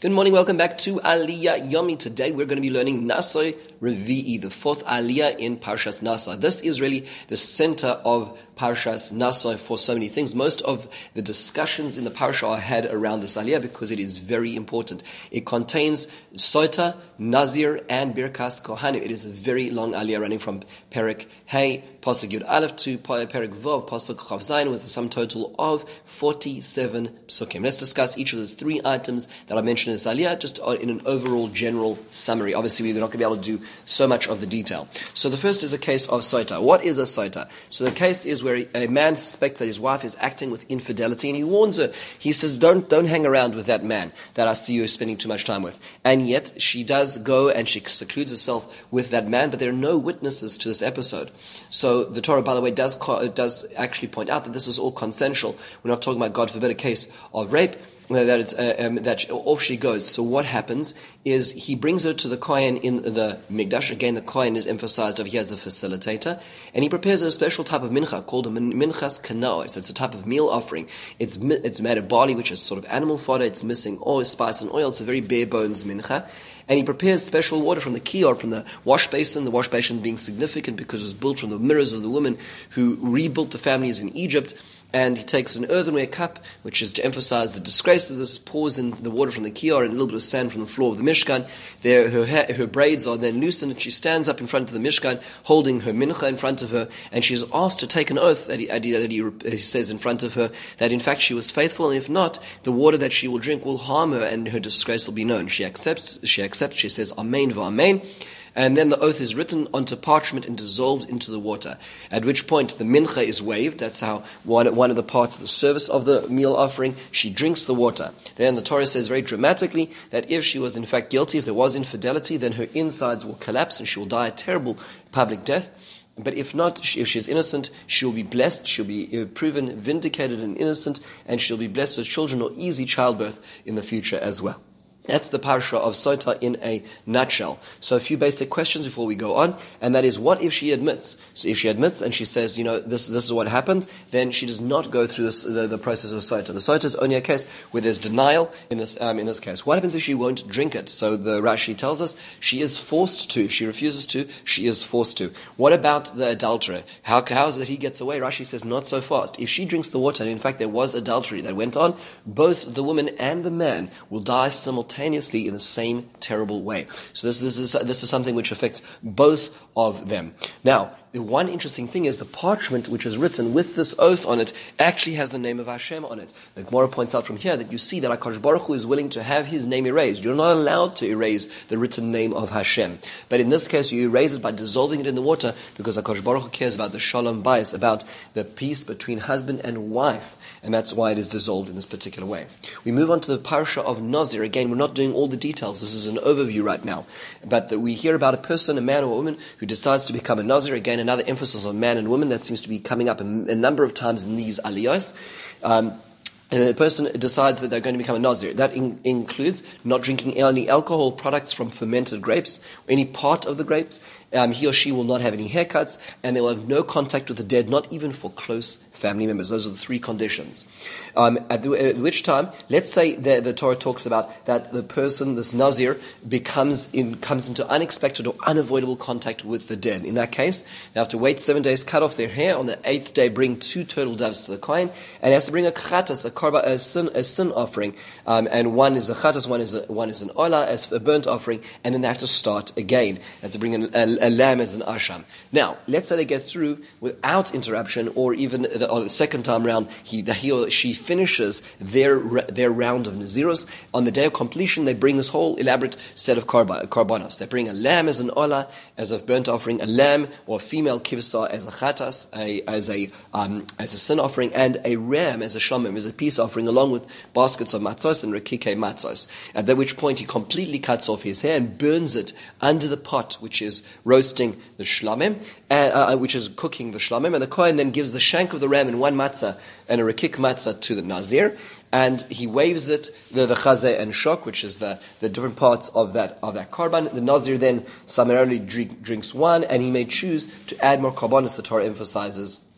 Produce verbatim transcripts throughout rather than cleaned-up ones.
Good morning, welcome back to Aliyah Yomi. Today we're going to be learning Nasai Revi'i, the fourth Aliyah in Parshas Nasai. This is really the center of Parshas Nasai for so many things. Most of the discussions in the Parsha are had around this Aliyah because it is very important. It contains Sota, Nazir, and Birkas Kohanim. It is a very long Aliyah running from Perek Hey, Pasuk Yud Aleph to Perek Vov, Pasuk Chav Zayin, with a sum total of forty-seven psukim. Let's discuss each of the three items that I mentioned in this Aliyah, just in an overall general summary. Obviously, we're not going to be able to do so much of the detail. So the first is a case of Sota. What is a Sota? So the case is where a man suspects that his wife is acting with infidelity, and he warns her. He says, don't, don't hang around with that man that I see you spending too much time with. And yet, she does go and she secludes herself with that man, but there are no witnesses to this episode. So the Torah, by the way, does, does actually point out that this is all consensual. We're not talking about, God forbid, a case of rape. That it's uh, um, that she, off she goes. So what happens is he brings her to the Kohen in the Mikdash. Again, the Kohen is emphasized over here as the facilitator, and he prepares a special type of mincha called a minchas kanois. It's a type of meal offering. It's it's made of barley, which is sort of animal fodder. It's missing oil, spice, and oil. It's a very bare bones mincha. And he prepares special water from the kior, from the wash basin, the wash basin being significant because it was built from the mirrors of the women who rebuilt the families in Egypt. And he takes an earthenware cup, which is to emphasize the disgrace of this, pours in the water from the kior and a little bit of sand from the floor of the Mishkan. There, her, ha- her braids are then loosened, and she stands up in front of the Mishkan, holding her mincha in front of her, and she is asked to take an oath that he, that he, that he says in front of her that in fact she was faithful, and if not, the water that she will drink will harm her, and her disgrace will be known. She accepts. She accepts. She says, Amen v'Amen. And then the oath is written onto parchment and dissolved into the water. At which point the mincha is waved. That's how one, one of the parts of the service of the meal offering. She drinks the water. Then the Torah says very dramatically that if she was in fact guilty, if there was infidelity, then her insides will collapse and she will die a terrible public death. But if not, if she is innocent, she will be blessed, she'll be proven vindicated and innocent, and she'll be blessed with children or easy childbirth in the future as well. That's the parsha of Sota in a nutshell. So a few basic questions before we go on, and that is, what if she admits? So if she admits and she says, you know, this this is what happened, then she does not go through this, the, the process of Sota. The Sota is only a case where there's denial in this um, in this case. What happens if she won't drink it? So the Rashi tells us she is forced to. If she refuses to, she is forced to. What about the adulterer? How, how is it that he gets away? Rashi says not so fast. If she drinks the water, and in fact there was adultery that went on, both the woman and the man will die simultaneously. Simultaneously in the same terrible way. So this, this is this is something which affects both of them. Now, the one interesting thing is the parchment which is written with this oath on it actually has the name of Hashem on it. The Gemara points out from here that you see that HaKadosh Baruch Hu is willing to have his name erased. You're not allowed to erase the written name of Hashem. But in this case, you erase it by dissolving it in the water because HaKadosh Baruch Hu cares about the shalom bayis, about the peace between husband and wife. And that's why it is dissolved in this particular way. We move on to the parsha of Nazir. Again, we're not doing all the details. This is an overview right now. But the, we hear about a person, a man or a woman, who decides to become a Nazir. Again, another emphasis on man and woman that seems to be coming up a, a number of times in these aliyahs. Um, And the person decides that they're going to become a Nazir. That in, includes not drinking any alcohol products from fermented grapes, or any part of the grapes. Um, he or she will not have any haircuts, and they will have no contact with the dead, not even for close family members. Those are the three conditions. Um, at, the, at which time, let's say the, the Torah talks about that the person, this Nazir, becomes in, comes into unexpected or unavoidable contact with the dead. In that case, they have to wait seven days, cut off their hair. On the eighth day, bring two turtle doves to the Kohen, and he has to bring a chatas, a karba, a sin, a sin offering, um, and one is a chatas, one is a, one is an ola, as a burnt offering, and then they have to start again. They have to bring a, a, a lamb as an asham. Now, let's say they get through without interruption, or even the, on the second time round, he, he or she finishes their their round of Nazirus. On the day of completion, they bring this whole elaborate set of karba, karbanos. They bring a lamb as an ola, as a burnt offering, a lamb or a female kivsa as a chatas, a, as a um, as a sin offering, and a ram as a shamim, as a peace offering, along with baskets of matzos and rekike matzos. At that which point, he completely cuts off his hair and burns it under the pot, which is roasting the shlamim, uh, uh, which is cooking the shlamim, and the Kohen then gives the shank of the ram and one matzah and a rekik matzah to the Nazir, and he waves it, the, the chazeh and shok, which is the, the different parts of that of that karban. The Nazir then summarily drink, drinks one, and he may choose to add more karbanos. The Torah emphasizes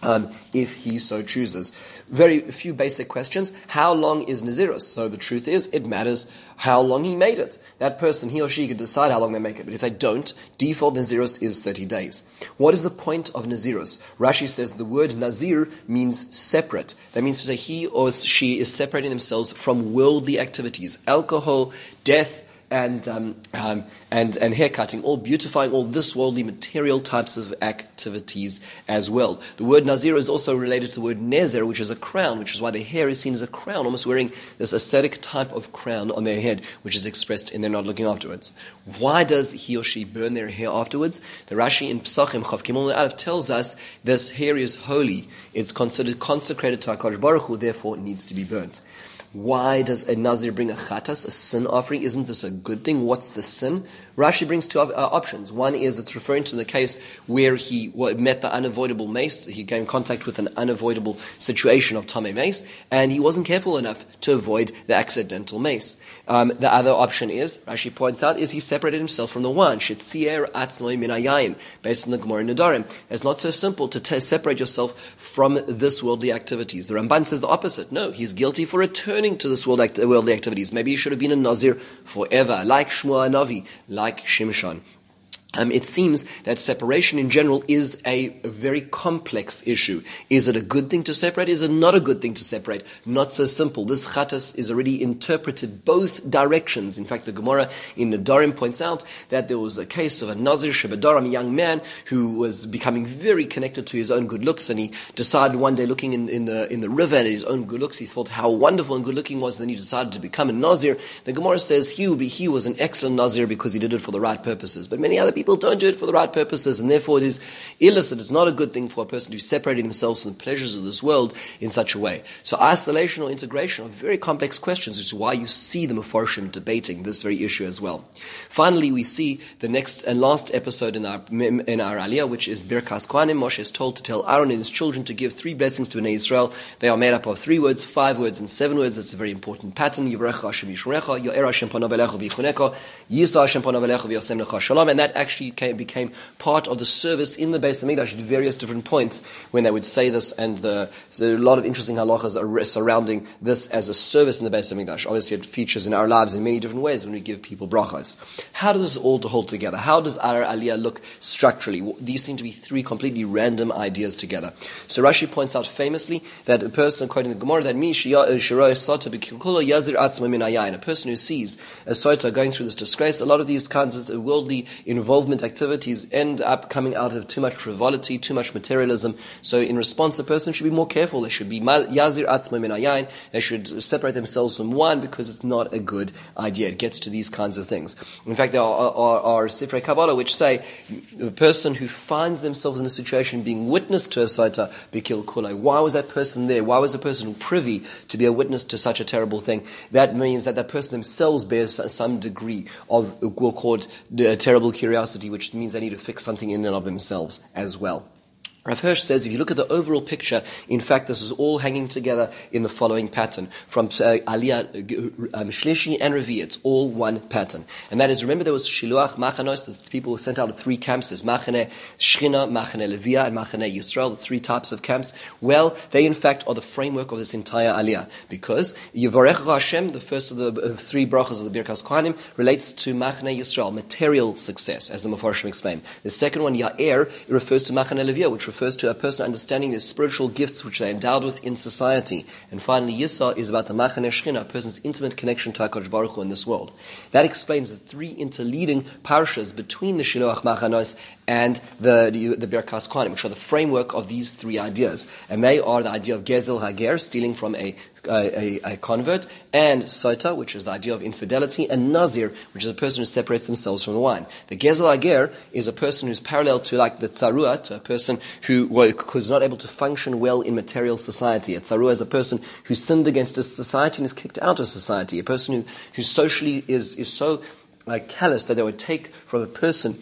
Um, if he so chooses. Very few basic questions. How long is Nazirus? So the truth is, it matters how long he made it. That person, he or she, can decide how long they make it. But if they don't, default Nazirus is thirty days. What is the point of Nazirus? Rashi says the word Nazir means separate. That means to say he or she is separating themselves from worldly activities. Alcohol, death, and um, um, and and haircutting, all beautifying all this worldly material types of activities as well. The word Nazir is also related to the word Nezer, which is a crown, which is why the hair is seen as a crown, almost wearing this ascetic type of crown on their head, which is expressed in their not looking afterwards. Why does he or she burn their hair afterwards? The Rashi in Pesachim Chav Gimel Aleph tells us this hair is holy. It's considered consecrated to HaKadosh Baruch Hu, therefore it needs to be burnt. Why does a Nazir bring a chatas, a sin offering? Isn't this a good thing? What's the sin? Rashi brings two uh, options. One is it's referring to the case where he well, met the unavoidable mace. He came in contact with an unavoidable situation of tamei mace, and he wasn't careful enough to avoid the accidental mace. Um, the other option is, Rashi points out, is he separated himself from the wine. Shetzier atzmoi min hayayin, based on the Gemara in Nedarim. It's not so simple to t- separate yourself from this worldly activities. The Ramban says the opposite. No, he's guilty for returning to this world act- worldly activities. Maybe he should have been a Nazir forever, like Shmuel Hanavi, like Shimshon. Um, it seems that separation in general is a, a very complex issue. Is it a good thing to separate? Is it not a good thing to separate? Not so simple. This chatas is already interpreted both directions. In fact, the Gemara in Nedarim points out that there was a case of a Nazir Shebedaram, a young man who was becoming very connected to his own good looks, and he decided one day, looking in, in the in the river at his own good looks, he thought how wonderful and good looking he was, and then he decided to become a Nazir. The Gemara says he, be, he was an excellent Nazir because he did it for the right purposes. But many other people People don't do it for the right purposes, and therefore it is illicit. It's not a good thing for a person to separate themselves from the pleasures of this world in such a way. So isolation or integration are very complex questions, which is why you see the Mefarshim debating this very issue as well. Finally, we see the next and last episode in our in our Aliyah, which is Birkas Kohanim. Moshe is told to tell Aaron and his children to give three blessings to Bnei Israel. They are made up of three words, five words, and seven words. It's a very important pattern. Yivrecha Hashem Yishmerecha, Yo'er Hashem Panav Elecha V'Yichuneka, Yisa Hashem Panav Elecha V'Yasem Lecha Shalom, and that actually Came, became part of the service in the Beis Hamikdash at various different points when they would say this, and the, so a lot of interesting halachas are surrounding this as a service in the Beis Hamikdash. Obviously, it features in our lives in many different ways when we give people brachas. How does this all to hold together? How does our Aliyah look structurally? These seem to be three completely random ideas together. So Rashi points out famously that a person, according to the Gemara, that mi shiroi sota b'kilkulo yazir atzma min hayayin, a person who sees a sota going through this disgrace, a lot of these kinds of worldly involvement activities end up coming out of too much frivolity, too much materialism. So in response, a person should be more careful. They should be yazir atzma min hayayin. They should separate themselves from wine because it's not a good idea. It gets to these kinds of things. In fact, there are, are, are Sifrei Kabbalah which say a person who finds themselves in a situation being witness to a sota bikil kulai. Why was that person there? Why was a person privy to be a witness to such a terrible thing? That means that that person themselves bears some degree of, we'll call it, uh, terrible curiosity, which means they need to fix something in and of themselves as well. Rav Hirsch says, if you look at the overall picture, in fact, this is all hanging together in the following pattern. From uh, Aliyah, um, Shlishi and Revi, it's all one pattern. And that is, remember there was Shiluach, Machanos, the people were sent out of three camps. There's Machane Shchina, Machane Levia, and Machane Yisrael, the three types of camps. Well, they in fact are the framework of this entire Aliyah. Because Yivarech Hashem, the first of the uh, three brachas of the Birkas Kohanim, relates to Machane Yisrael, material success, as the Mefarshim explain. The second one, Ya'er, it refers to Machane Levia, which refers to a person understanding the spiritual gifts which they're endowed with in society. And finally, Yisa is about the Machane Shechina, a person's intimate connection to HaKadosh Baruch Hu in this world. That explains the three interleading parashas between the Shiloach Machanos and the the, the Birkas Kohanim, which are the framework of these three ideas. And they are the idea of Gezel Hager, stealing from a A, a, a convert, and Sota, which is the idea of infidelity, and Nazir, which is a person who separates themselves from the wine. The Gezel Ager is a person who's parallel to like the Tzarua, to a person who was not able to function well in material society. A Tzarua is a person who sinned against a society and is kicked out of society. A person who, who socially is, is so uh, callous that they would take from a person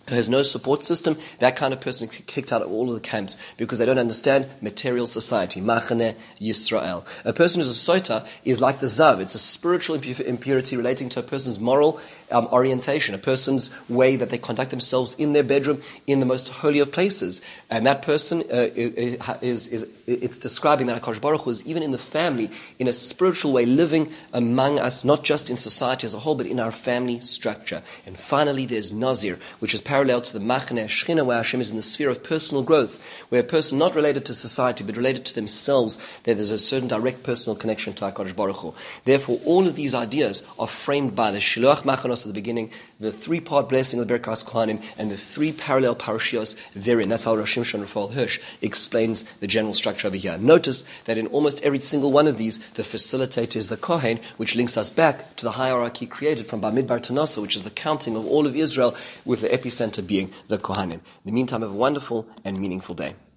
who has no support system, that kind of person is kicked out of all of the camps because they don't understand material society. Machane Yisrael. A person who's a sota is like the zav. It's a spiritual impu- impurity relating to a person's moral um, orientation, a person's way that they conduct themselves in their bedroom, in the most holy of places. And that person uh, is, is, it's describing that HaKadosh Baruch Hu is even in the family, in a spiritual way, living among us, not just in society as a whole, but in our family structure. And finally, there's Nazir, which is parallel to the Machane Shechina, where Hashem is in the sphere of personal growth, where a person not related to society, but related to themselves, that there's a certain direct personal connection to HaKadosh Baruch Hu. Therefore, all of these ideas are framed by the Shiluach Machanos at the beginning, the three-part blessing of the Birkas Kohanim, and the three parallel parashios therein. That's how Rosh Shimshon Raphael Hirsch explains the general structure over here. Notice that in almost every single one of these, the facilitator is the Kohen, which links us back to the hierarchy created from Bamidbar to Nasa, which is the counting of all of Israel, with the epicenter being the Kohanim. In the meantime, have a wonderful and meaningful day.